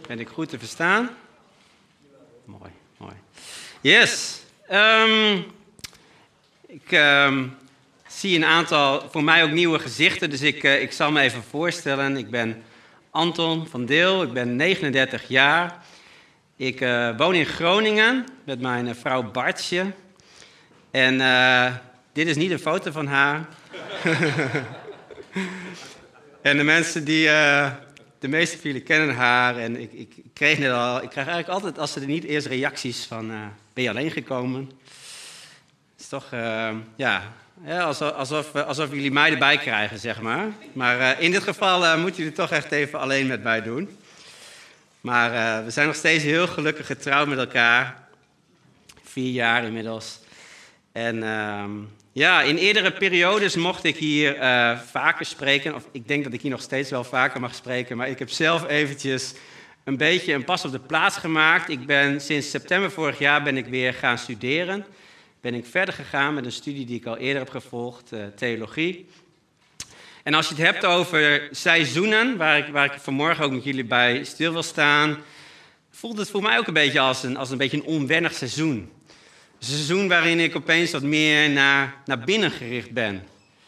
Ben ik goed te verstaan? Mooi, mooi. Yes. Ik zie een aantal, voor mij ook nieuwe gezichten, dus ik zal me even voorstellen. Ik ben Anton van Deel, ik ben 39 jaar. Ik woon in Groningen met mijn vrouw Bartje. En dit is niet een foto van haar. En de mensen die... de meeste van jullie kennen haar en ik krijg eigenlijk altijd, als ze er niet eerst reacties van, ben je alleen gekomen? Het is toch, alsof jullie mij erbij krijgen, zeg maar. Maar in dit geval moeten jullie het toch echt even alleen met mij doen. Maar we zijn nog steeds heel gelukkig getrouwd met elkaar. 4 jaar inmiddels. En in eerdere periodes mocht ik hier vaker spreken. Of ik denk dat ik hier nog steeds wel vaker mag spreken. Maar ik heb zelf eventjes een beetje een pas op de plaats gemaakt. Sinds september vorig jaar ben ik weer gaan studeren. Ben ik verder gegaan met een studie die ik al eerder heb gevolgd, theologie. En als je het hebt over seizoenen, waar ik vanmorgen ook met jullie bij stil wil staan, voelt het voor mij ook een beetje als een beetje een onwennig seizoen. Een seizoen waarin ik opeens wat meer naar binnen gericht ben.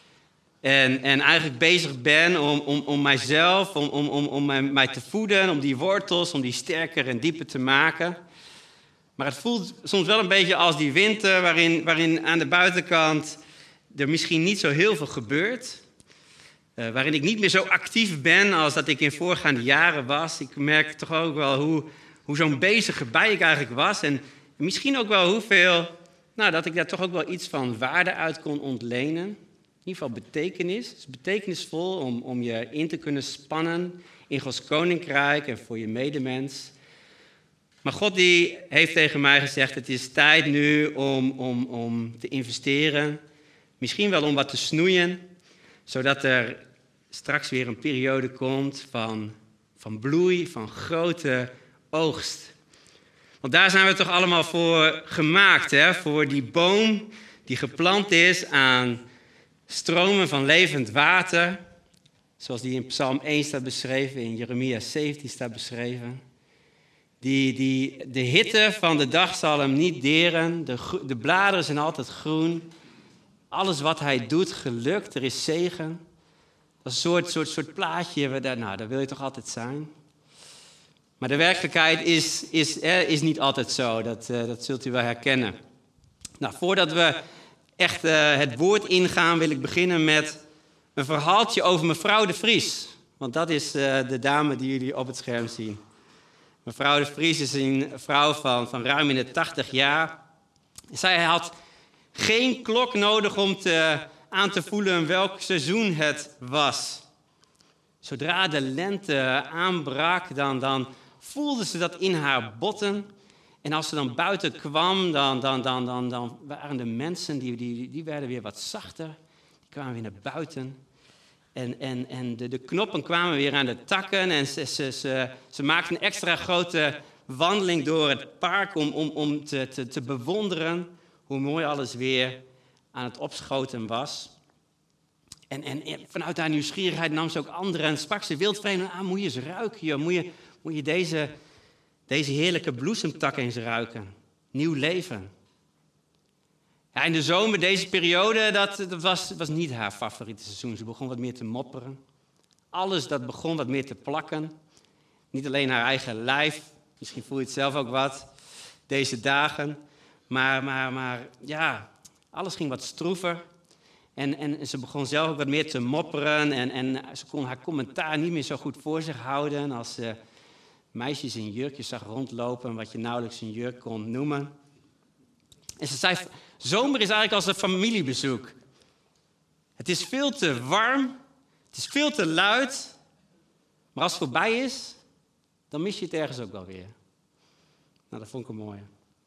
En eigenlijk bezig ben om mijzelf, om mij te voeden, om die wortels, om die sterker en dieper te maken. Maar het voelt soms wel een beetje als die winter waarin aan de buitenkant er misschien niet zo heel veel gebeurt. Waarin ik niet meer zo actief ben als dat ik in voorgaande jaren was. Ik merk toch ook wel hoe zo'n bezige bij ik eigenlijk was. En misschien ook wel hoeveel, dat ik daar toch ook wel iets van waarde uit kon ontlenen. In ieder geval betekenis. Het is betekenisvol om je in te kunnen spannen in Gods koninkrijk en voor je medemens. Maar God die heeft tegen mij gezegd, het is tijd nu om te investeren. Misschien wel om wat te snoeien, zodat er straks weer een periode komt van bloei, van grote oogst. Want daar zijn we toch allemaal voor gemaakt, hè? Voor die boom die geplant is aan stromen van levend water. Zoals die in Psalm 1 staat beschreven, in Jeremia 17 staat beschreven. De hitte van de dag zal hem niet deren, de bladeren zijn altijd groen. Alles wat hij doet gelukt, er is zegen. Dat is een soort plaatje, daar wil je toch altijd zijn. Maar de werkelijkheid is niet altijd zo, dat zult u wel herkennen. Nou, voordat we echt het woord ingaan, wil ik beginnen met een verhaaltje over mevrouw de Vries. Want dat is de dame die jullie op het scherm zien. Mevrouw de Vries is een vrouw van ruim in de 80 jaar. Zij had geen klok nodig om aan te voelen welk seizoen het was. Zodra de lente aanbrak, dan voelde ze dat in haar botten. En als ze dan buiten kwam, dan waren de mensen, die werden weer wat zachter. Die kwamen weer naar buiten. En de knoppen kwamen weer aan de takken. En ze maakten een extra grote wandeling door het park om te bewonderen hoe mooi alles weer aan het opschoten was. En vanuit haar nieuwsgierigheid nam ze ook anderen en sprak ze wildvreemden aan. Moet je eens ruiken, joh. Moet je deze heerlijke bloesemtak eens ruiken. Nieuw leven. Ja, in de zomer, deze periode, dat was niet haar favoriete seizoen. Ze begon wat meer te mopperen. Alles dat begon wat meer te plakken. Niet alleen haar eigen lijf, misschien voel je het zelf ook wat, deze dagen. Maar alles ging wat stroever. En ze begon zelf ook wat meer te mopperen. En ze kon haar commentaar niet meer zo goed voor zich houden. Als ze meisjes in jurkjes zag rondlopen, wat je nauwelijks een jurk kon noemen. En ze zei, zomer is eigenlijk als een familiebezoek. Het is veel te warm, het is veel te luid. Maar als het voorbij is, dan mis je het ergens ook wel weer. Nou, dat vond ik een mooie.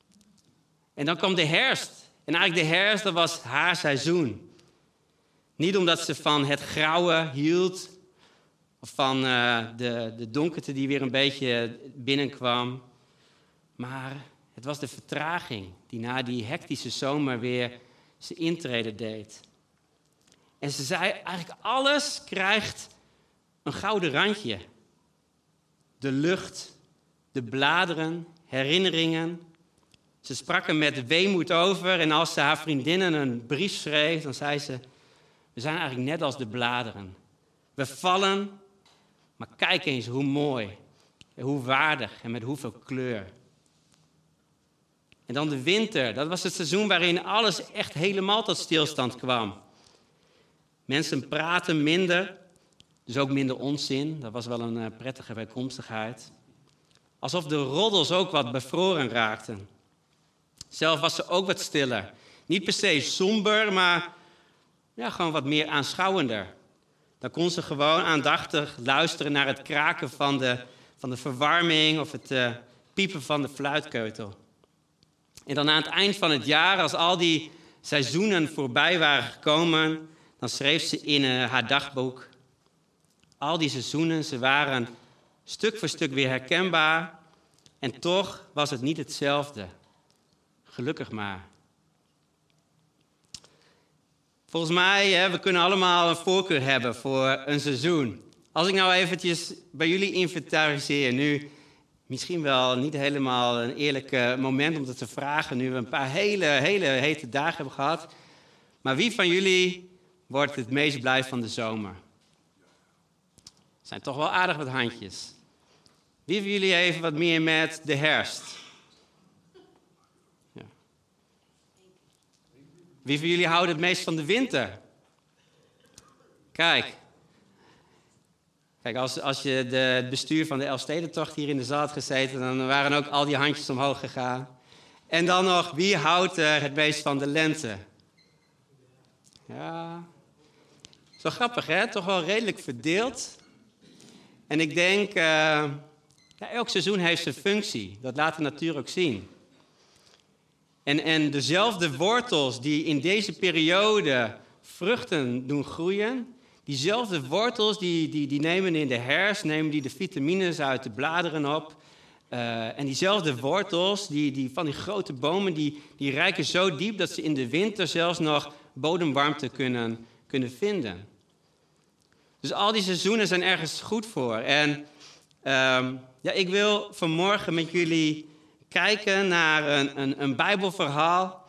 En dan kwam de herfst. En eigenlijk de herfst, dat was haar seizoen. Niet omdat ze van het grauwe hield, of van de donkerte die weer een beetje binnenkwam. Maar het was de vertraging die na die hectische zomer weer zijn intrede deed. En ze zei, eigenlijk alles krijgt een gouden randje. De lucht, de bladeren, herinneringen. Ze sprak er met weemoed over en als ze haar vriendinnen een brief schreef, dan zei ze, we zijn eigenlijk net als de bladeren. We vallen, maar kijk eens hoe mooi, hoe waardig en met hoeveel kleur. En dan de winter, dat was het seizoen waarin alles echt helemaal tot stilstand kwam. Mensen praten minder, dus ook minder onzin. Dat was wel een prettige bijkomstigheid. Alsof de roddels ook wat bevroren raakten. Zelf was ze ook wat stiller. Niet per se somber, maar ja, gewoon wat meer aanschouwender. Dan kon ze gewoon aandachtig luisteren naar het kraken van de verwarming of het piepen van de fluitkeutel. En dan aan het eind van het jaar, als al die seizoenen voorbij waren gekomen, dan schreef ze in haar dagboek. Al die seizoenen, ze waren stuk voor stuk weer herkenbaar. En toch was het niet hetzelfde. Gelukkig maar. Volgens mij, we kunnen allemaal een voorkeur hebben voor een seizoen. Als ik nou eventjes bij jullie inventariseer, nu misschien wel niet helemaal een eerlijk moment om dat te vragen, nu we een paar hele hete dagen hebben gehad. Maar wie van jullie wordt het meest blij van de zomer? Er zijn toch wel aardig wat handjes. Wie van jullie heeft wat meer met de herfst? Ja. Wie van jullie houdt het meest van de winter? Kijk, als je het bestuur van de Elfstedentocht hier in de zaal had gezeten, dan waren ook al die handjes omhoog gegaan. En dan nog, wie houdt het meest van de lente? Ja, zo grappig hè, toch wel redelijk verdeeld. En ik denk, elk seizoen heeft zijn functie. Dat laat de natuur ook zien. En dezelfde wortels die in deze periode vruchten doen groeien, diezelfde wortels die nemen in de herfst, nemen die de vitamines uit de bladeren op. En diezelfde wortels die van die grote bomen, die reiken zo diep dat ze in de winter zelfs nog bodemwarmte kunnen vinden. Dus al die seizoenen zijn ergens goed voor. En ik wil vanmorgen met jullie kijken naar een Bijbelverhaal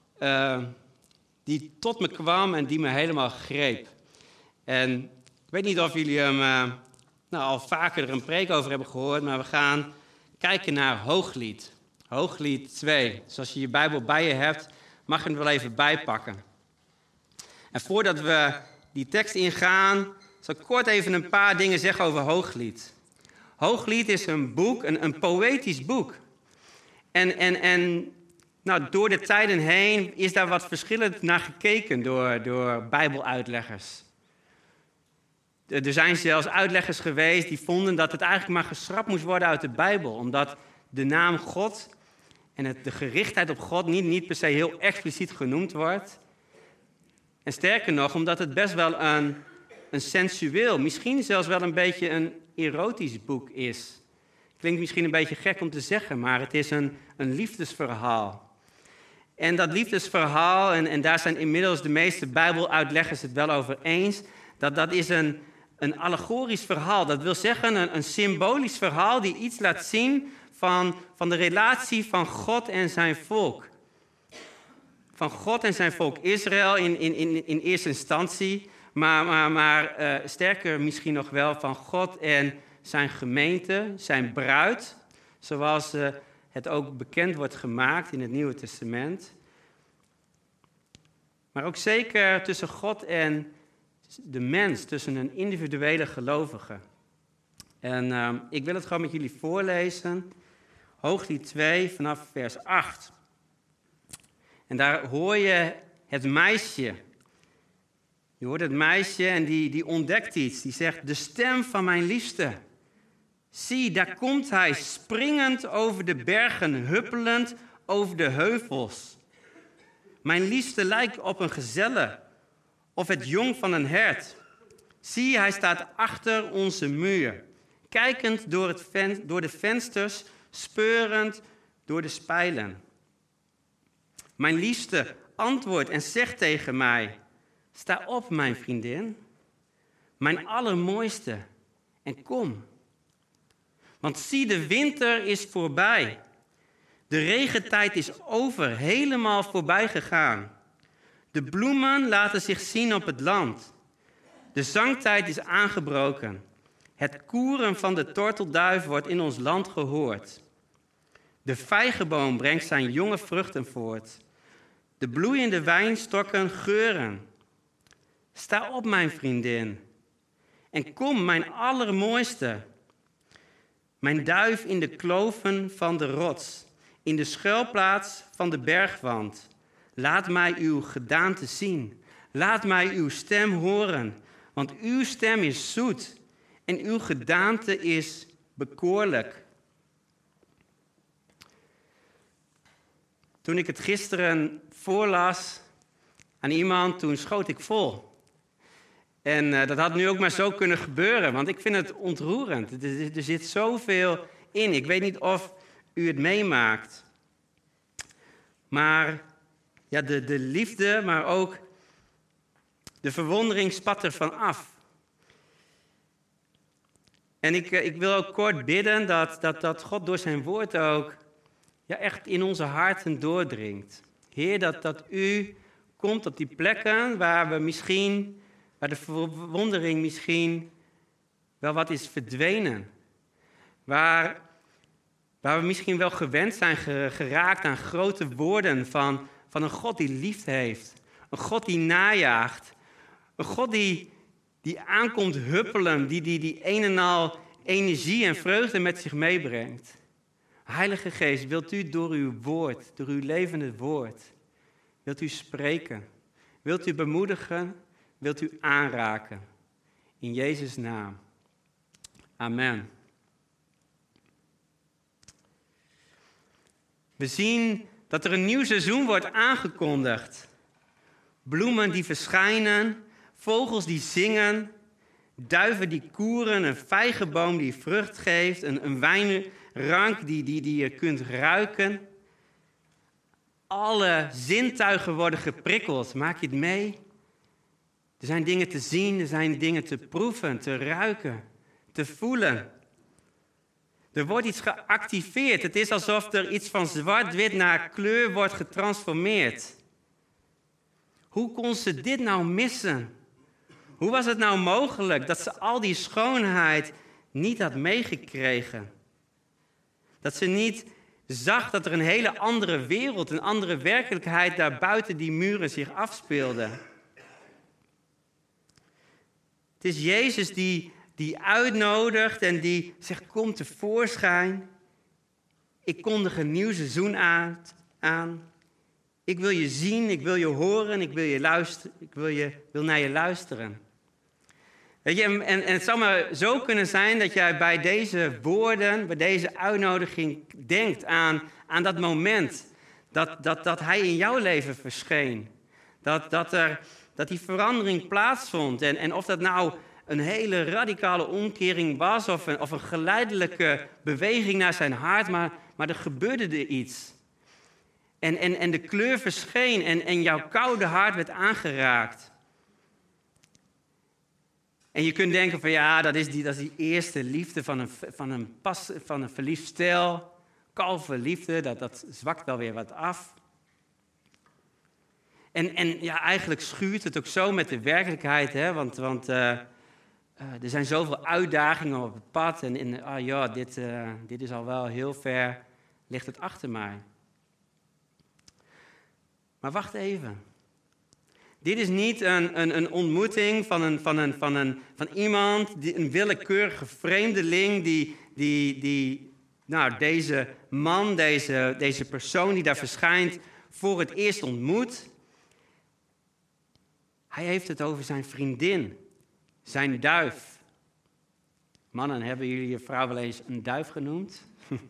die tot me kwam en die me helemaal greep. En ik weet niet of jullie hem al vaker er een preek over hebben gehoord, maar we gaan kijken naar Hooglied. Hooglied 2. Dus als je je Bijbel bij je hebt, mag je hem wel even bijpakken. En voordat we die tekst ingaan, zal ik kort even een paar dingen zeggen over Hooglied. Hooglied is een boek, een poëtisch boek. En door de tijden heen is daar wat verschillend naar gekeken door Bijbeluitleggers. Er zijn zelfs uitleggers geweest die vonden dat het eigenlijk maar geschrapt moest worden uit de Bijbel. Omdat de naam God en de gerichtheid op God niet per se heel expliciet genoemd wordt. En sterker nog, omdat het best wel een sensueel, misschien zelfs wel een beetje een erotisch boek is. Klinkt misschien een beetje gek om te zeggen, maar het is een liefdesverhaal. En dat liefdesverhaal, en daar zijn inmiddels de meeste Bijbeluitleggers het wel over eens, dat is een allegorisch verhaal. Dat wil zeggen een symbolisch verhaal die iets laat zien van de relatie van God en zijn volk. Van God en zijn volk Israël in eerste instantie, maar sterker misschien nog wel van God en zijn gemeente, zijn bruid, zoals het ook bekend wordt gemaakt in het Nieuwe Testament. Maar ook zeker tussen God en de mens, tussen een individuele gelovige. En ik wil het gewoon met jullie voorlezen. Hooglied 2 vanaf vers 8. En daar hoor je het meisje. Je hoort het meisje en die ontdekt iets. Die zegt, de stem van mijn liefste. Zie, daar komt hij, springend over de bergen, huppelend over de heuvels. Mijn liefste lijkt op een gezelle, of het jong van een hert. Zie, hij staat achter onze muur, kijkend door de vensters, speurend door de spijlen. Mijn liefste antwoordt en zegt tegen mij, sta op, mijn vriendin, mijn allermooiste, en kom. Want zie, de winter is voorbij. De regentijd is over, helemaal voorbij gegaan. De bloemen laten zich zien op het land. De zangtijd is aangebroken. Het koeren van de tortelduif wordt in ons land gehoord. De vijgenboom brengt zijn jonge vruchten voort. De bloeiende wijnstokken geuren. Sta op, mijn vriendin. En kom, mijn allermooiste. Mijn duif in de kloven van de rots. In de schuilplaats van de bergwand. Laat mij uw gedaante zien. Laat mij uw stem horen. Want uw stem is zoet. En uw gedaante is bekoorlijk. Toen ik het gisteren voorlas aan iemand, toen schoot ik vol. En dat had nu ook maar zo kunnen gebeuren, want ik vind het ontroerend. Er zit zoveel in. Ik weet niet of u het meemaakt. Maar ja, de liefde, maar ook de verwondering spat ervan af. En ik wil ook kort bidden dat God door zijn woord ook echt in onze harten doordringt. Heer, dat u komt op die plekken waar de verwondering misschien wel wat is verdwenen. Waar we misschien wel gewend zijn geraakt aan grote woorden van een God die liefde heeft. Een God die najaagt. Een God die aankomt huppelen, die een en al energie en vreugde met zich meebrengt. Heilige Geest, wilt u door uw woord, door uw levende woord, wilt u spreken, wilt u bemoedigen, wilt u aanraken. In Jezus' naam. Amen. We zien dat er een nieuw seizoen wordt aangekondigd. Bloemen die verschijnen, vogels die zingen, duiven die koeren, een vijgenboom die vrucht geeft, een wijnrank die je kunt ruiken. Alle zintuigen worden geprikkeld. Maak je het mee? Er zijn dingen te zien, er zijn dingen te proeven, te ruiken, te voelen. Er wordt iets geactiveerd. Het is alsof er iets van zwart-wit naar kleur wordt getransformeerd. Hoe kon ze dit nou missen? Hoe was het nou mogelijk dat ze al die schoonheid niet had meegekregen? Dat ze niet zag dat er een hele andere wereld, een andere werkelijkheid daar buiten die muren zich afspeelde. Het is Jezus die uitnodigt en die zegt, kom tevoorschijn. Ik kondig een nieuw seizoen aan. Ik wil je zien, ik wil je horen, ik wil je luisteren, wil naar je luisteren. Weet je, en het zou maar zo kunnen zijn dat jij bij deze woorden, bij deze uitnodiging denkt aan dat moment dat hij in jouw leven verscheen. Dat die verandering plaatsvond. En of dat nou een hele radicale omkering was of een geleidelijke beweging naar zijn hart, maar er gebeurde er iets. En de kleur verscheen en jouw koude hart werd aangeraakt. En je kunt denken van ja, dat is die eerste liefde van een verliefd stel. Kalverliefde, dat zwakt wel weer wat af. En ja, eigenlijk schuurt het ook zo met de werkelijkheid, hè? Want er zijn zoveel uitdagingen op het pad. En dit is al wel heel ver, ligt het achter mij. Maar wacht even. Dit is niet een ontmoeting van iemand, een willekeurige vreemdeling deze man, deze persoon die daar verschijnt, voor het eerst ontmoet. Hij heeft het over zijn vriendin, zijn duif. Mannen, hebben jullie je vrouw wel eens een duif genoemd?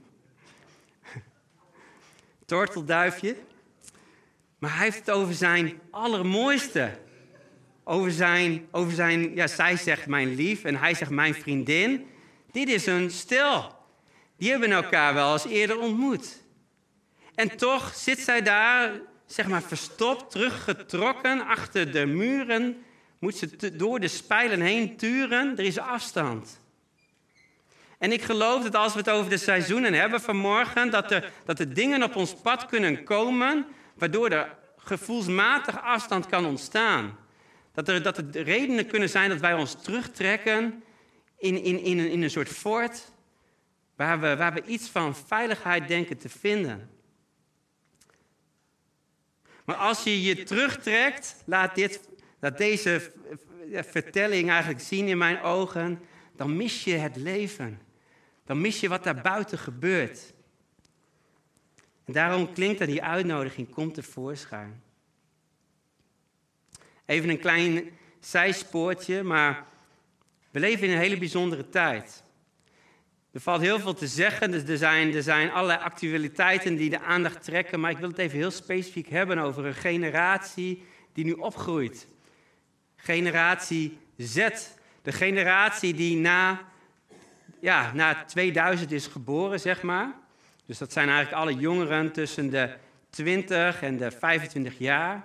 Tortelduifje. Maar hij heeft het over zijn allermooiste. Over zijn, ja, zij zegt mijn lief en hij zegt mijn vriendin. Dit is een stel. Die hebben elkaar wel eens eerder ontmoet. En toch zit zij daar, zeg maar verstopt, teruggetrokken achter de muren. Moet ze door de spijlen heen turen. Er is afstand. En ik geloof dat als we het over de seizoenen hebben vanmorgen, dat er dingen op ons pad kunnen komen, waardoor er gevoelsmatig afstand kan ontstaan. Dat er redenen kunnen zijn dat wij ons terugtrekken in een soort fort, waar we iets van veiligheid denken te vinden. Maar als je je terugtrekt, laat deze vertelling eigenlijk zien in mijn ogen, dan mis je het leven. Dan mis je wat daar buiten gebeurt. En daarom klinkt er die uitnodiging, kom tevoorschijn. Even een klein zijspoortje, maar we leven in een hele bijzondere tijd. Er valt heel veel te zeggen, dus er zijn allerlei actualiteiten die de aandacht trekken, maar ik wil het even heel specifiek hebben over een generatie die nu opgroeit. Generatie Z, de generatie die na 2000 is geboren, zeg maar. Dus dat zijn eigenlijk alle jongeren tussen de 20 en de 25 jaar.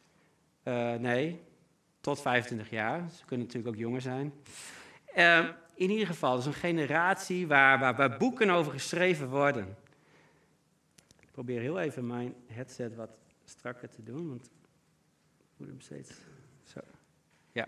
Tot 25 jaar. Ze kunnen natuurlijk ook jonger zijn. In ieder geval, dat is een generatie waar boeken over geschreven worden. Ik probeer heel even mijn headset wat strakker te doen, want ik moet hem steeds zo. Ja.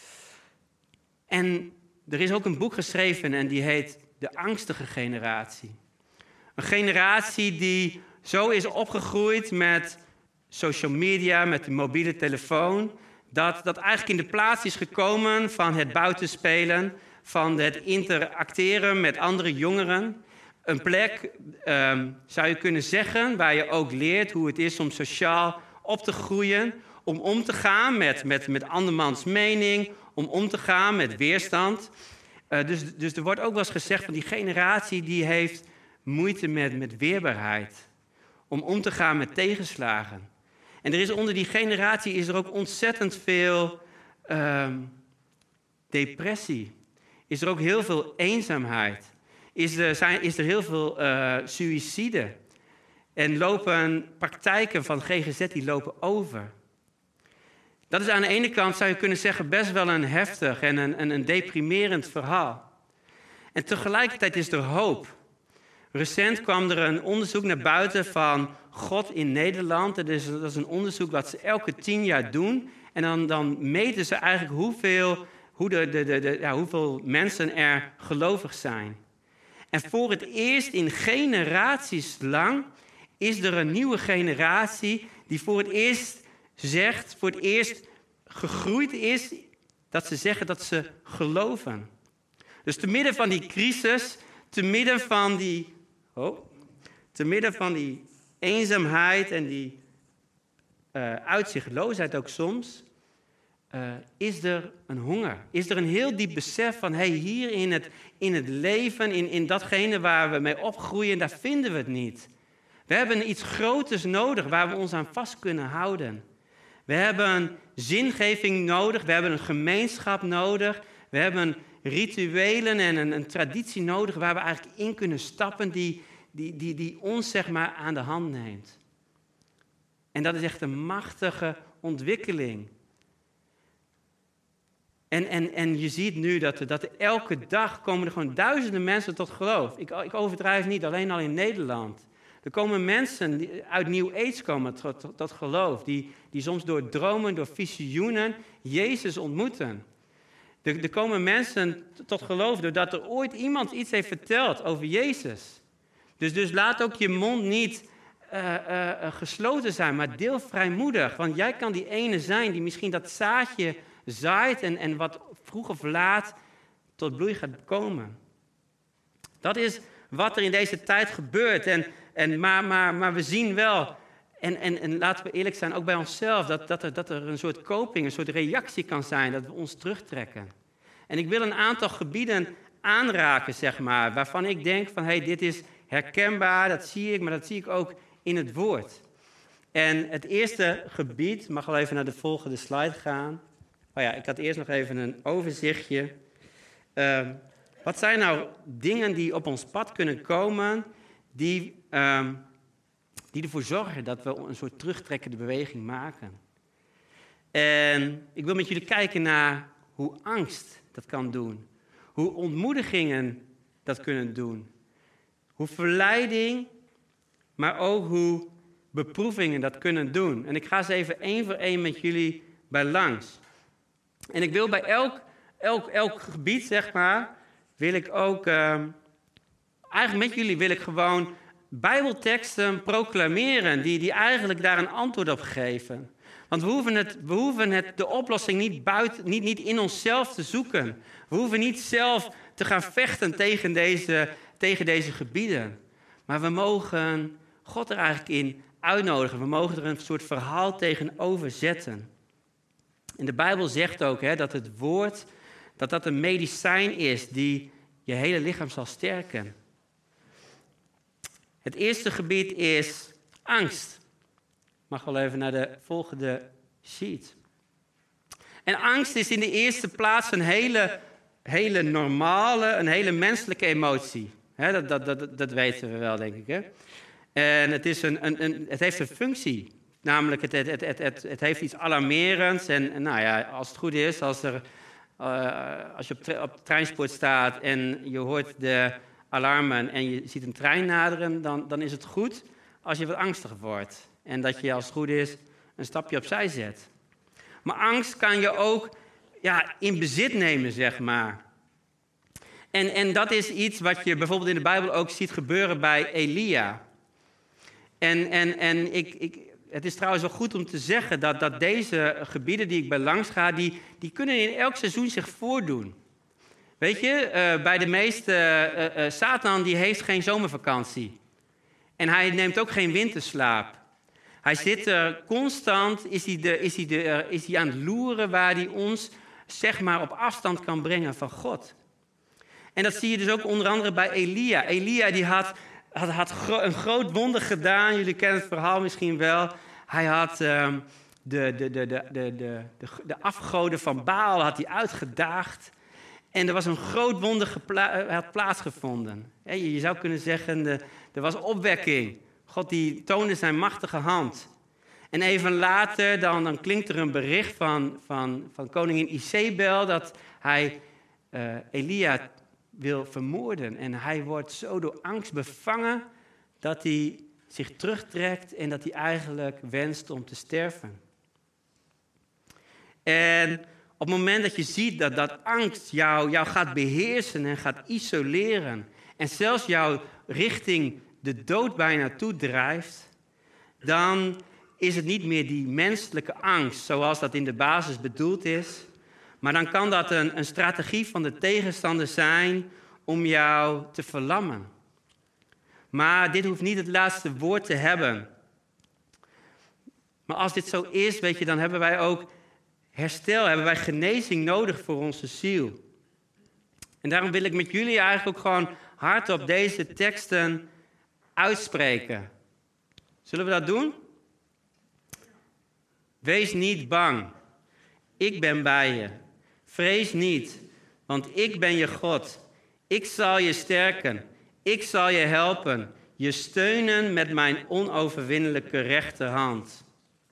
En er is ook een boek geschreven en die heet De Angstige Generatie. Een generatie die zo is opgegroeid met social media, met de mobiele telefoon, dat eigenlijk in de plaats is gekomen van het buitenspelen, van het interacteren met andere jongeren. Een plek, zou je kunnen zeggen, waar je ook leert hoe het is om sociaal op te groeien, om te gaan met andermans mening, om te gaan met weerstand. Dus er wordt ook wel eens gezegd van die generatie die heeft moeite met weerbaarheid, om te gaan met tegenslagen. En er is onder die generatie is er ook ontzettend veel depressie. Is er ook heel veel eenzaamheid. Is er heel veel suïcide. En lopen praktijken van GGZ die lopen over. Dat is aan de ene kant, zou je kunnen zeggen, best wel een heftig en een deprimerend verhaal. En tegelijkertijd is er hoop. Recent kwam er een onderzoek naar buiten van God in Nederland. Dat is een onderzoek wat ze elke 10 jaar doen. En dan meten ze eigenlijk hoeveel mensen er gelovig zijn. En voor het eerst in generaties lang is er een nieuwe generatie die voor het eerst gegroeid is, dat ze zeggen dat ze geloven. Dus te midden van die crisis, te midden van die eenzaamheid en die uitzichtloosheid ook soms, is er een honger. Is er een heel diep besef van, hier in het leven, in datgene waar we mee opgroeien, daar vinden we het niet. We hebben iets groters nodig waar we ons aan vast kunnen houden. We hebben zingeving nodig, we hebben een gemeenschap nodig, we hebben rituelen en een traditie nodig waar we eigenlijk in kunnen stappen die ons zeg maar aan de hand neemt. En dat is echt een machtige ontwikkeling. En je ziet nu dat elke dag komen er gewoon duizenden mensen tot geloof. Ik overdrijf niet, alleen al in Nederland. Er komen mensen die uit New Age komen tot geloof. Die soms door dromen, door visioenen Jezus ontmoeten. Er komen mensen tot geloof doordat er ooit iemand iets heeft verteld over Jezus. Dus laat ook je mond niet gesloten zijn, maar deel vrijmoedig. Want jij kan die ene zijn die misschien dat zaadje zaait en wat vroeg of laat tot bloei gaat komen. Dat is wat er in deze tijd gebeurt. Maar we zien wel, en laten we eerlijk zijn, ook bij onszelf, dat er een soort coping, een soort reactie kan zijn, dat we ons terugtrekken. En ik wil een aantal gebieden aanraken, zeg maar, waarvan ik denk van, dit is herkenbaar, dat zie ik, maar dat zie ik ook in het woord. En het eerste gebied, mag al even naar de volgende slide gaan. Ik had eerst nog even een overzichtje. Wat zijn nou dingen die op ons pad kunnen komen, die ervoor zorgen dat we een soort terugtrekkende beweging maken? En ik wil met jullie kijken naar hoe angst dat kan doen. Hoe ontmoedigingen dat kunnen doen. Hoe verleiding, maar ook hoe beproevingen dat kunnen doen. En ik ga ze even één voor één met jullie bij langs. En ik wil bij elk gebied, zeg maar, wil ik ook... eigenlijk met jullie wil ik gewoon Bijbelteksten proclameren die eigenlijk daar een antwoord op geven. Want we hoeven de oplossing niet in onszelf te zoeken. We hoeven niet zelf te gaan vechten tegen deze gebieden. Maar we mogen God er eigenlijk in uitnodigen. We mogen er een soort verhaal tegenover zetten. En de Bijbel zegt ook dat het woord, dat een medicijn is die je hele lichaam zal sterken. Het eerste gebied is angst. Ik mag wel even naar de volgende sheet. En angst is in de eerste plaats een hele normale, een hele menselijke emotie. Dat weten we wel, denk ik. Hè? En het heeft een functie. Namelijk, het heeft iets alarmerends. En nou ja, als het goed is, als je op het treinspoor staat en je hoort de alarmen en je ziet een trein naderen, dan is het goed als je wat angstig wordt. En dat je, als het goed is, een stapje opzij zet. Maar angst kan je ook in bezit nemen, zeg maar. En dat is iets wat je bijvoorbeeld in de Bijbel ook ziet gebeuren bij Elia. Het is trouwens wel goed om te zeggen dat deze gebieden die ik bij langs ga, die kunnen in elk seizoen zich voordoen. Weet je, bij de meeste, Satan die heeft geen zomervakantie. En hij neemt ook geen winterslaap. Hij zit er constant, is hij aan het loeren waar hij ons, zeg maar, op afstand kan brengen van God. En dat zie je dus ook onder andere bij Elia. Elia die had een groot wonder gedaan. Jullie kennen het verhaal misschien wel. Hij had de afgoden van Baal had hij uitgedaagd. En er was een groot wonder had plaatsgevonden. Je zou kunnen zeggen, er was opwekking. God die toonde zijn machtige hand. En even later dan klinkt er een bericht van koningin Izebel dat hij Elia wil vermoorden. En hij wordt zo door angst bevangen dat hij zich terugtrekt en dat hij eigenlijk wenst om te sterven. En op het moment dat je ziet dat angst jou gaat beheersen en gaat isoleren en zelfs jou richting de dood bijna toedrijft, dan is het niet meer die menselijke angst zoals dat in de basis bedoeld is, maar dan kan dat een strategie van de tegenstander zijn om jou te verlammen. Maar dit hoeft niet het laatste woord te hebben. Maar als dit zo is, weet je, dan hebben wij ook herstel, hebben wij genezing nodig voor onze ziel. En daarom wil ik met jullie eigenlijk ook gewoon hardop deze teksten uitspreken. Zullen we dat doen? Wees niet bang. Ik ben bij je. Vrees niet, want ik ben je God. Ik zal je sterken. Ik zal je helpen. Je steunen met mijn onoverwinnelijke rechterhand.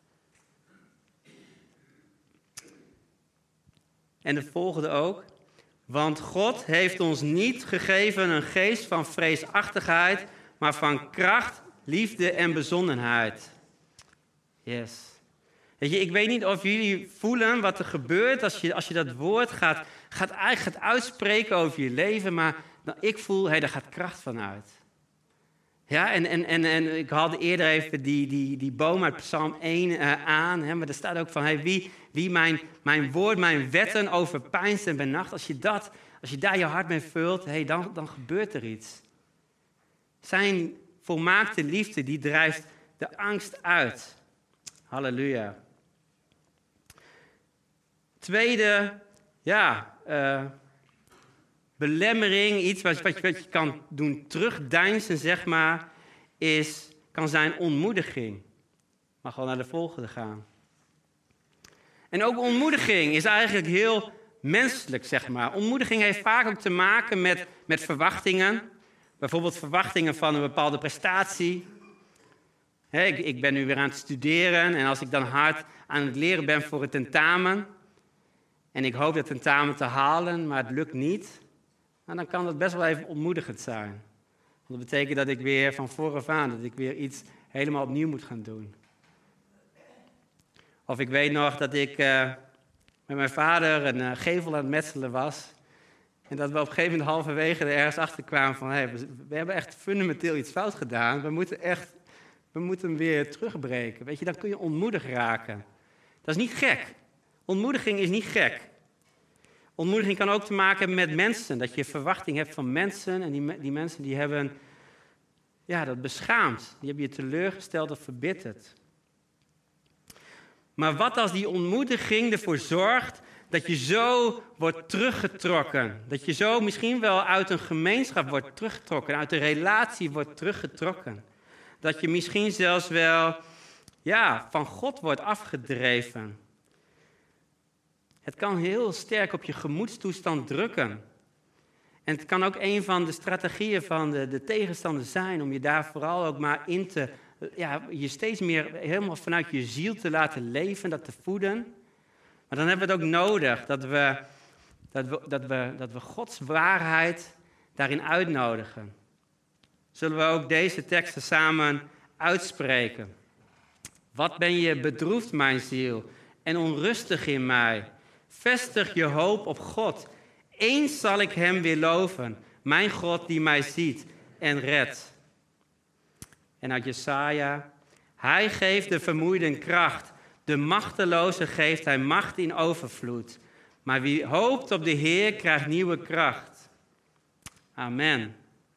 En de volgende ook. Want God heeft ons niet gegeven een geest van vreesachtigheid, maar van kracht, liefde en bezonnenheid. Yes. Weet je, ik weet niet of jullie voelen wat er gebeurt als je dat woord gaat uitspreken over je leven, maar ik voel, daar gaat kracht van uit. Ja, en ik haalde eerder even die boom uit Psalm 1 aan, maar er staat ook van, wie mijn woord, mijn wetten overpeinst en benacht, als je daar je hart mee vult, dan gebeurt er iets. Zijn volmaakte liefde, die drijft de angst uit. Halleluja. Tweede, belemmering, iets wat je kan doen terugdeinzen, zeg maar, kan zijn ontmoediging. Mag wel naar de volgende gaan. En ook ontmoediging is eigenlijk heel menselijk, zeg maar. Ontmoediging heeft vaak ook te maken met verwachtingen. Bijvoorbeeld verwachtingen van een bepaalde prestatie. Ik ben nu weer aan het studeren en als ik dan hard aan het leren ben voor het tentamen en ik hoop dat tentamen te halen, maar het lukt niet, nou, dan kan dat best wel even ontmoedigend zijn. Want dat betekent dat ik weer van vooraf aan, dat ik weer iets helemaal opnieuw moet gaan doen. Of ik weet nog dat ik met mijn vader een gevel aan het metselen was. En dat we op een gegeven moment halverwege er ergens achter kwamen van, hey, we hebben echt fundamenteel iets fout gedaan. We moeten hem weer terugbreken. Weet je, dan kun je ontmoedigd raken. Dat is niet gek. Ontmoediging is niet gek. Ontmoediging kan ook te maken hebben met mensen. Dat je verwachting hebt van mensen. En die mensen die hebben dat beschaamd. Die hebben je teleurgesteld of verbitterd. Maar wat als die ontmoediging ervoor zorgt dat je zo wordt teruggetrokken. Dat je zo misschien wel uit een gemeenschap wordt teruggetrokken. Uit een relatie wordt teruggetrokken. Dat je misschien zelfs wel van God wordt afgedreven. Het kan heel sterk op je gemoedstoestand drukken. En het kan ook een van de strategieën van de tegenstander zijn om je daar vooral ook maar in te, je steeds meer helemaal vanuit je ziel te laten leven, dat te voeden. Maar dan hebben we het ook nodig dat we Gods waarheid daarin uitnodigen. Zullen we ook deze teksten samen uitspreken? Wat ben je bedroefd, mijn ziel, en onrustig in mij? Vestig je hoop op God. Eens zal ik hem weer loven, mijn God die mij ziet en redt. En uit Jesaja: hij geeft de vermoeiden kracht, de machteloze geeft hij macht in overvloed. Maar wie hoopt op de Heer krijgt nieuwe kracht. Amen.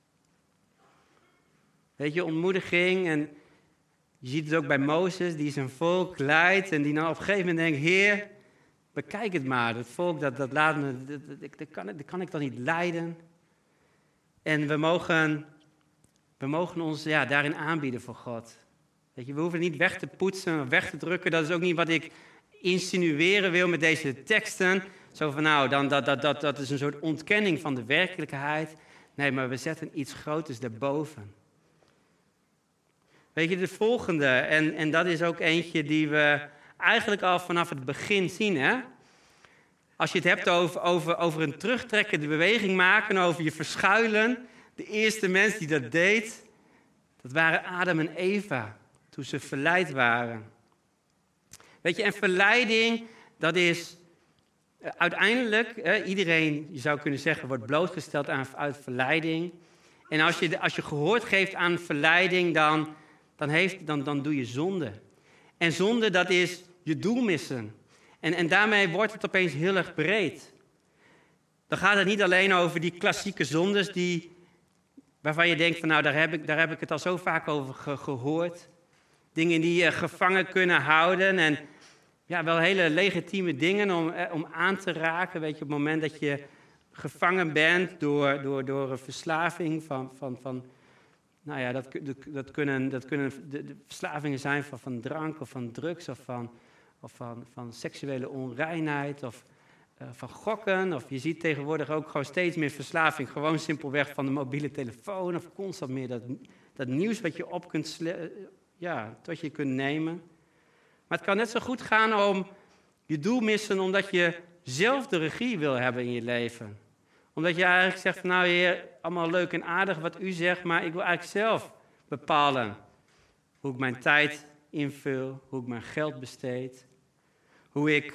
Weet je, ontmoediging, en je ziet het ook bij Mozes, die zijn volk leidt en die nou op een gegeven moment denkt: Heer, bekijk het maar, dat volk, dat laat me, dat kan ik dan niet leiden. En we mogen ons daarin aanbieden voor God. Weet je, we hoeven het niet weg te poetsen of weg te drukken. Dat is ook niet wat ik insinueren wil met deze teksten. Zo van dat is een soort ontkenning van de werkelijkheid. Nee, maar we zetten iets groters daarboven. Weet je, de volgende, en dat is ook eentje die we eigenlijk al vanaf het begin zien, hè? Als je het hebt over een terugtrekkende beweging maken, over je verschuilen. De eerste mens die dat deed, dat waren Adam en Eva, toen ze verleid waren. Weet je, en verleiding, dat is uiteindelijk, iedereen, je zou kunnen zeggen, wordt blootgesteld aan verleiding. En als je gehoor geeft aan verleiding, dan doe je zonde. En zonde, dat is je doel missen. En daarmee wordt het opeens heel erg breed. Dan gaat het niet alleen over die klassieke zondes waarvan je denkt van daar heb ik het al zo vaak over gehoord. Dingen die je gevangen kunnen houden en wel hele legitieme dingen om aan te raken. Weet je, op het moment dat je gevangen bent door een verslaving dat kunnen de verslavingen zijn van drank of van drugs of van seksuele onreinheid of van gokken. Of je ziet tegenwoordig ook gewoon steeds meer verslaving. Gewoon simpelweg van de mobiele telefoon of constant meer dat nieuws wat je op kunt tot je kunt nemen. Maar het kan net zo goed gaan om je doel missen omdat je zelf de regie wil hebben in je leven. Omdat je eigenlijk zegt van Heer, allemaal leuk en aardig wat u zegt, maar ik wil eigenlijk zelf bepalen hoe ik mijn tijd invul, hoe ik mijn geld besteed. Hoe ik,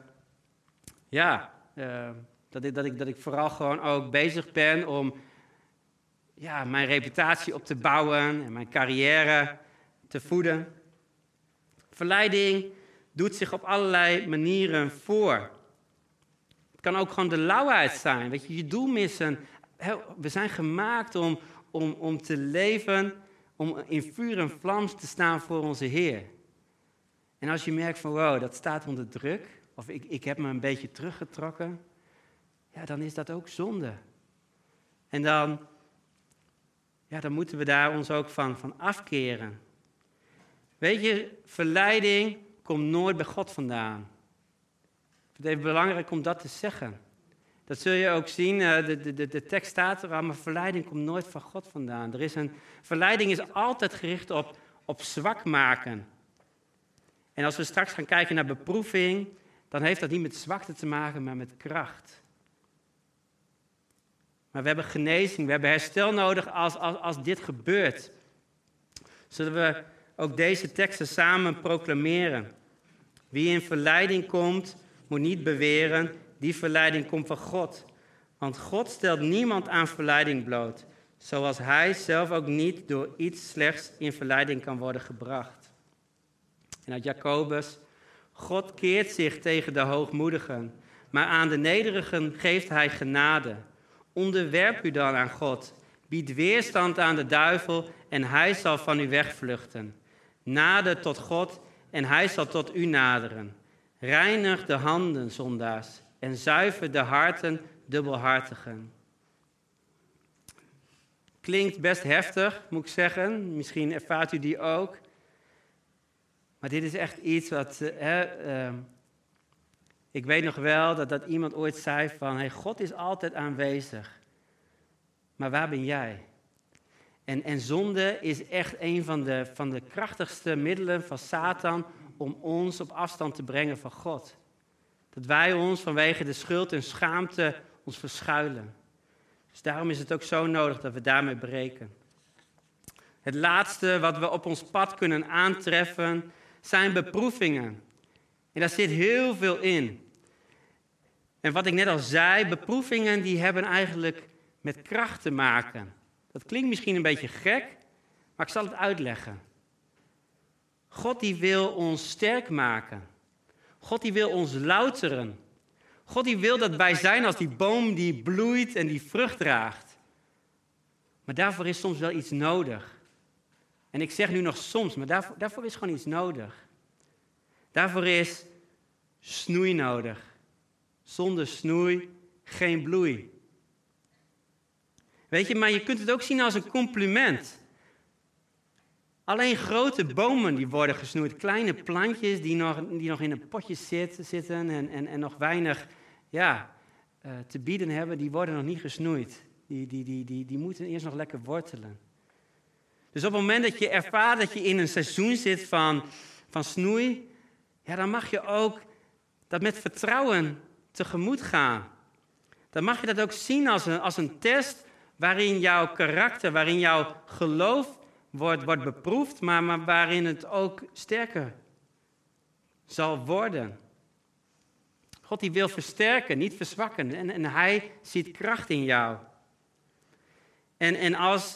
dat ik vooral gewoon ook bezig ben om mijn reputatie op te bouwen en mijn carrière te voeden. Verleiding doet zich op allerlei manieren voor. Het kan ook gewoon de lauwheid zijn, weet je doel missen. We zijn gemaakt om te leven, om in vuur en vlam te staan voor onze Heer. En als je merkt van wow, dat staat onder druk, of ik heb me een beetje teruggetrokken, dan is dat ook zonde. En dan moeten we daar ons ook van afkeren. Weet je, verleiding komt nooit bij God vandaan. Ik vind het even belangrijk om dat te zeggen. Dat zul je ook zien, de tekst staat er al, maar verleiding komt nooit van God vandaan. Verleiding is altijd gericht op zwak maken. En als we straks gaan kijken naar beproeving, dan heeft dat niet met zwakte te maken, maar met kracht. Maar we hebben genezing, we hebben herstel nodig als dit gebeurt. Zullen we ook deze teksten samen proclameren. Wie in verleiding komt, moet niet beweren, die verleiding komt van God. Want God stelt niemand aan verleiding bloot, zoals hij zelf ook niet door iets slechts in verleiding kan worden gebracht. En uit Jacobus, God keert zich tegen de hoogmoedigen, maar aan de nederigen geeft hij genade. Onderwerp u dan aan God, bied weerstand aan de duivel en hij zal van u wegvluchten. Nader tot God en hij zal tot u naderen. Reinig de handen, zondaars, en zuiver de harten, dubbelhartigen. Klinkt best heftig, moet ik zeggen. Misschien ervaart u die ook. Maar dit is echt iets wat... ik weet nog wel dat iemand ooit zei van... Hey, God is altijd aanwezig. Maar waar ben jij? En zonde is echt een van de krachtigste middelen van Satan... om ons op afstand te brengen van God. Dat wij ons vanwege de schuld en schaamte ons verschuilen. Dus daarom is het ook zo nodig dat we daarmee breken. Het laatste wat we op ons pad kunnen aantreffen zijn beproevingen. En daar zit heel veel in. En wat ik net al zei, beproevingen die hebben eigenlijk met kracht te maken. Dat klinkt misschien een beetje gek, maar ik zal het uitleggen. God die wil ons sterk maken. God die wil ons louteren. God die wil dat wij zijn als die boom die bloeit en die vrucht draagt. Maar daarvoor is soms wel iets nodig. En ik zeg nu nog soms, maar daarvoor is gewoon iets nodig. Daarvoor is snoei nodig. Zonder snoei geen bloei. Weet je, maar je kunt het ook zien als een compliment. Alleen grote bomen die worden gesnoeid. Kleine plantjes die nog in een potje zitten en nog weinig te bieden hebben, die worden nog niet gesnoeid. Die moeten eerst nog lekker wortelen. Dus op het moment dat je ervaart dat je in een seizoen zit van snoei, dan mag je ook dat met vertrouwen tegemoet gaan. Dan mag je dat ook zien als een test waarin jouw karakter, waarin jouw geloof wordt beproefd, maar waarin het ook sterker zal worden. God die wil versterken, niet verzwakken. En hij ziet kracht in jou. En als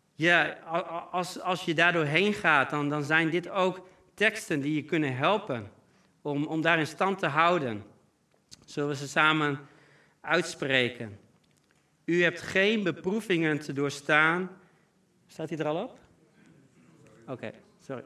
je daar doorheen gaat, dan zijn dit ook teksten die je kunnen helpen om daar in stand te houden. Zullen we ze samen uitspreken? U hebt geen beproevingen te doorstaan. Staat hij er al op? Oké, sorry.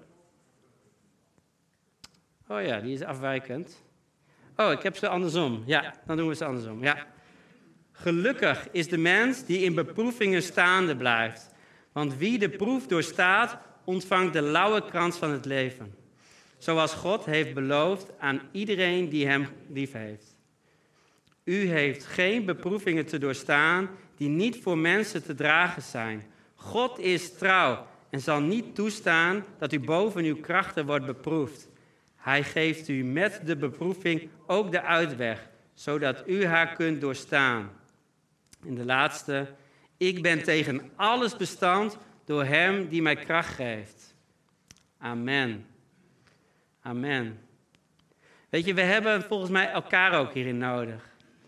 Oh ja, die is afwijkend. Oh, ik heb ze andersom. Ja, dan doen we ze andersom. Ja. Gelukkig is de mens die in beproevingen staande blijft. Want wie de proef doorstaat, ontvangt de lauwe krans van het leven. Zoals God heeft beloofd aan iedereen die hem lief heeft. U heeft geen beproevingen te doorstaan die niet voor mensen te dragen zijn. God is trouw en zal niet toestaan dat u boven uw krachten wordt beproefd. Hij geeft u met de beproeving ook de uitweg, zodat u haar kunt doorstaan. En de laatste, ik ben tegen alles bestand door hem die mij kracht geeft. Amen. Amen. Weet je, we hebben volgens mij elkaar ook hierin nodig.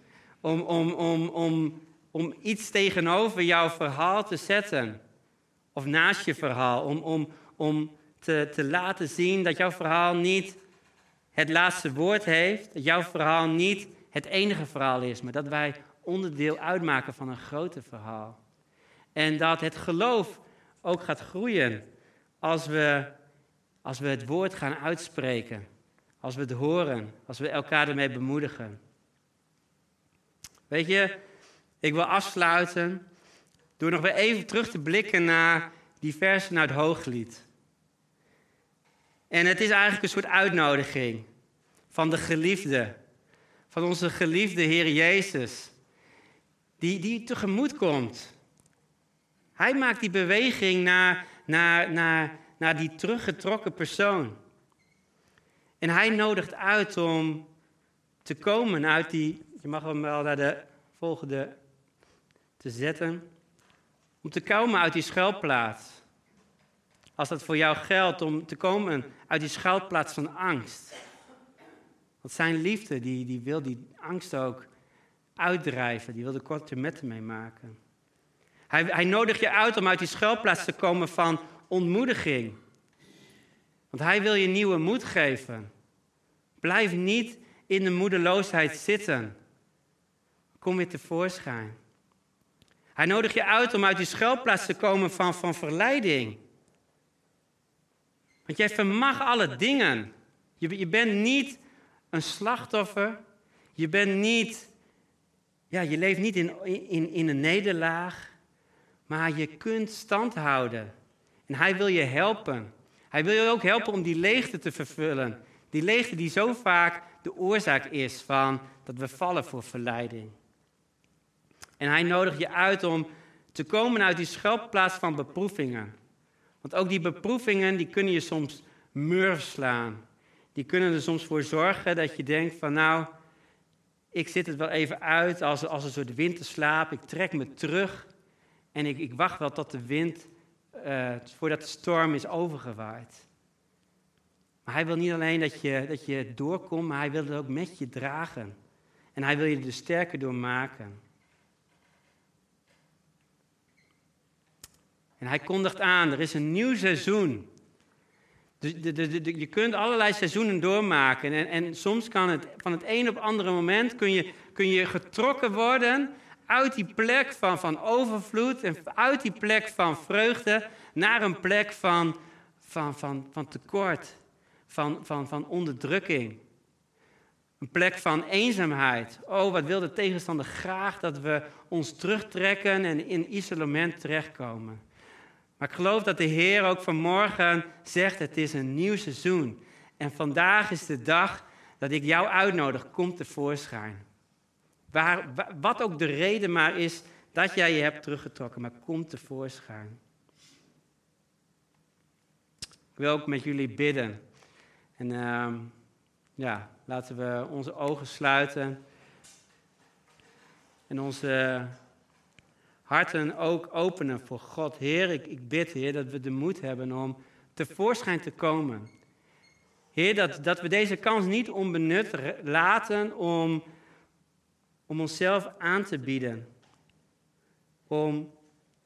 Om iets tegenover jouw verhaal te zetten. Of naast je verhaal. Om te laten zien dat jouw verhaal niet het laatste woord heeft. Dat jouw verhaal niet het enige verhaal is. Maar dat wij onderdeel uitmaken van een groter verhaal. En dat het geloof ook gaat groeien als we het woord gaan uitspreken. Als we het horen. Als we elkaar ermee bemoedigen. Weet je, ik wil afsluiten door nog weer even terug te blikken naar die versen uit Hooglied. En het is eigenlijk een soort uitnodiging van de geliefde, van onze geliefde Heer Jezus, die tegemoet komt. Hij maakt die beweging naar die teruggetrokken persoon. En hij nodigt uit om te komen uit die... Je mag hem wel naar de volgende te zetten om te komen uit die schuilplaats. Als dat voor jou geldt om te komen uit die schuilplaats van angst. Want zijn liefde, die wil die angst ook uitdrijven. Die wil de korte metten meemaken. Hij nodigt je uit om uit die schuilplaats te komen van ontmoediging. Want hij wil je nieuwe moed geven. Blijf niet in de moedeloosheid zitten. Kom weer tevoorschijn. Hij nodigt je uit om uit die schuilplaats te komen van verleiding. Want jij vermag alle dingen. Je bent niet een slachtoffer. Je bent niet, je leeft niet in een nederlaag. Maar je kunt stand houden. En hij wil je helpen. Hij wil je ook helpen om die leegte te vervullen. Die leegte die zo vaak de oorzaak is van dat we vallen voor verleiding. En hij nodigt je uit om te komen uit die schuilplaats van beproevingen. Want ook die beproevingen die kunnen je soms murf slaan. Die kunnen er soms voor zorgen dat je denkt van nou, ik zit het wel even uit als een soort winterslaap. Ik trek me terug en ik wacht wel tot de wind, voordat de storm is overgewaaid. Maar hij wil niet alleen dat je doorkomt, maar hij wil het ook met je dragen. En hij wil je er sterker door maken. En hij kondigt aan, er is een nieuw seizoen. Je kunt allerlei seizoenen doormaken. En soms kan het van het een op het andere moment kun je getrokken worden uit die plek van overvloed en uit die plek van vreugde naar een plek van tekort, van onderdrukking. Een plek van eenzaamheid. Oh, wat wil de tegenstander graag dat we ons terugtrekken en in isolement terechtkomen. Maar ik geloof dat de Heer ook vanmorgen zegt, het is een nieuw seizoen. En vandaag is de dag dat ik jou uitnodig, kom tevoorschijn. Wat ook de reden maar is dat jij je hebt teruggetrokken, maar kom tevoorschijn. Ik wil ook met jullie bidden. En laten we onze ogen sluiten. En onze harten ook openen voor God. Heer, ik bid, Heer, dat we de moed hebben om tevoorschijn te komen. Heer, dat we deze kans niet onbenut laten om onszelf aan te bieden. Om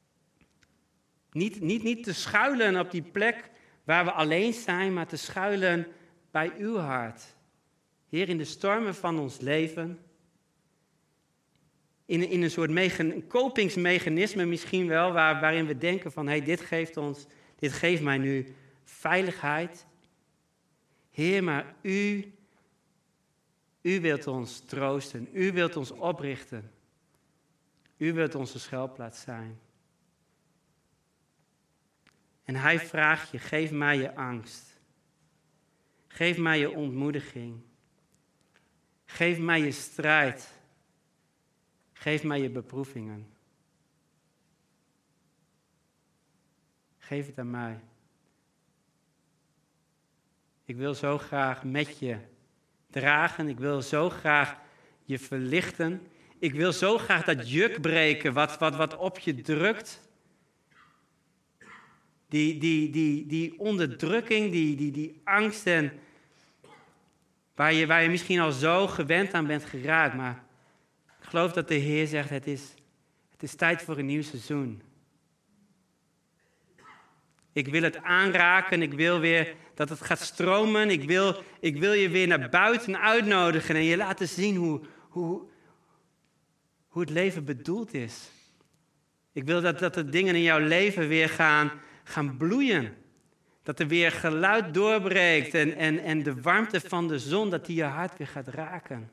niet te schuilen op die plek waar we alleen zijn, maar te schuilen bij uw hart. Heer, in de stormen van ons leven. In een soort kopingsmechanisme misschien wel, waarin we denken van, dit geeft mij nu veiligheid. Heer, maar u wilt ons troosten, u wilt ons oprichten. U wilt onze schuilplaats zijn. En hij vraagt je, geef mij je angst. Geef mij je ontmoediging. Geef mij je strijd. Geef mij je beproevingen. Geef het aan mij. Ik wil zo graag met je dragen. Ik wil zo graag je verlichten. Ik wil zo graag dat juk breken wat op je drukt. Die onderdrukking, die angst en waar je misschien al zo gewend aan bent geraakt. Maar ik geloof dat de Heer zegt, het is tijd voor een nieuw seizoen. Ik wil het aanraken, ik wil weer dat het gaat stromen. Ik wil je weer naar buiten uitnodigen en je laten zien hoe het leven bedoeld is. Ik wil dat de dingen in jouw leven weer gaan bloeien. Dat er weer geluid doorbreekt en de warmte van de zon, dat die je hart weer gaat raken.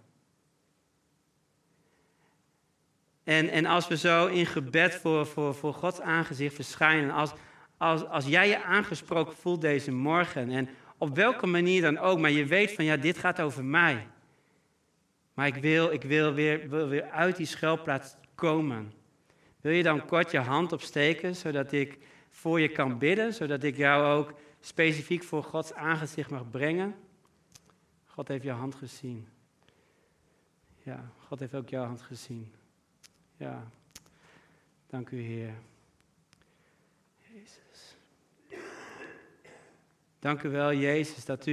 En als we zo in gebed voor Gods aangezicht verschijnen, als jij je aangesproken voelt deze morgen, en op welke manier dan ook, maar je weet van dit gaat over mij. Maar ik wil weer uit die schuilplaats komen. Wil je dan kort je hand opsteken, zodat ik voor je kan bidden, zodat ik jou ook specifiek voor Gods aangezicht mag brengen? God heeft jouw hand gezien. Ja, God heeft ook jouw hand gezien. Ja. Dank u, Heer. Jezus. Dank u wel, Jezus, dat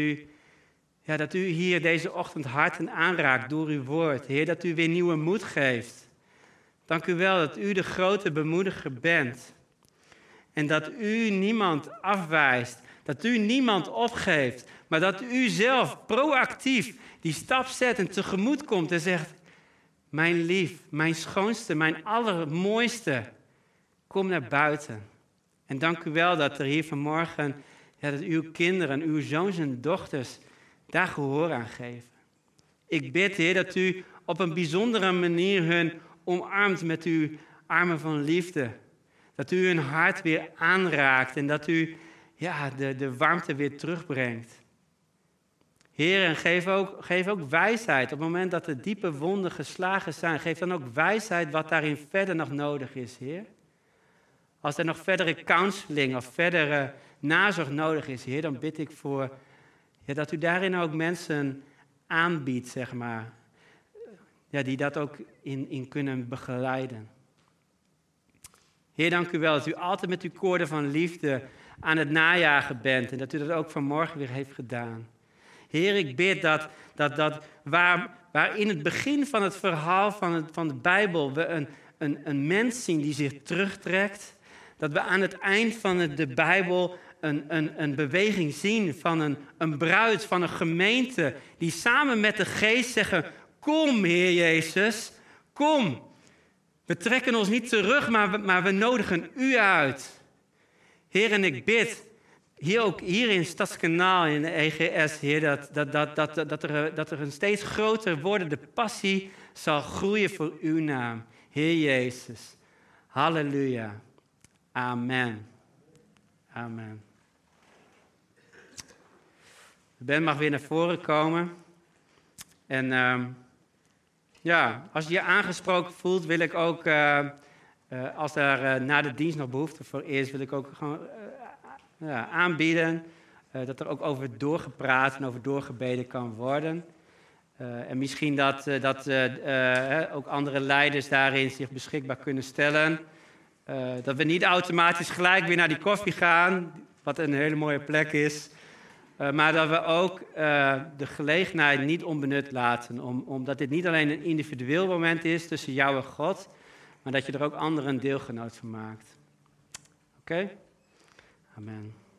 u hier deze ochtend harten aanraakt door uw woord. Heer, dat u weer nieuwe moed geeft. Dank u wel dat u de grote bemoediger bent. En dat u niemand afwijst. Dat u niemand opgeeft. Maar dat u zelf proactief die stap zet en tegemoet komt en zegt: mijn lief, mijn schoonste, mijn allermooiste, kom naar buiten. En dank u wel dat er hier vanmorgen, dat uw kinderen, uw zoons en dochters daar gehoor aan geven. Ik bid, Heer, dat u op een bijzondere manier hun omarmt met uw armen van liefde. Dat u hun hart weer aanraakt en dat u de warmte weer terugbrengt. Heer, en geef ook wijsheid. Op het moment dat de diepe wonden geslagen zijn, geef dan ook wijsheid wat daarin verder nog nodig is, Heer. Als er nog verdere counseling of verdere nazorg nodig is, Heer, dan bid ik voor dat u daarin ook mensen aanbiedt, zeg maar. Ja, die dat ook in kunnen begeleiden. Heer, dank u wel dat u altijd met uw koorden van liefde aan het najagen bent. En dat u dat ook vanmorgen weer heeft gedaan. Heer, ik bid dat waar in het begin van het verhaal van de Bijbel we een mens zien die zich terugtrekt. Dat we aan het eind van de Bijbel een beweging zien van een bruid, van een gemeente. Die samen met de geest zeggen: kom, Heer Jezus, kom. We trekken ons niet terug, maar we nodigen u uit. Heer, en ik bid, hier in Stadskanaal, in de EGS, Heer, dat er een steeds groter wordende passie zal groeien voor uw naam. Heer Jezus. Halleluja. Amen. Amen. Ben mag weer naar voren komen. En als je je aangesproken voelt, wil ik ook, als er na de dienst nog behoefte voor is, wil ik ook gewoon aanbieden dat er ook over doorgepraat en over doorgebeden kan worden. En misschien dat ook andere leiders daarin zich beschikbaar kunnen stellen. Dat we niet automatisch gelijk weer naar die koffie gaan, wat een hele mooie plek is. Maar dat we ook de gelegenheid niet onbenut laten. Omdat dit niet alleen een individueel moment is tussen jou en God, maar dat je er ook anderen een deelgenoot van maakt. Oké? Amen.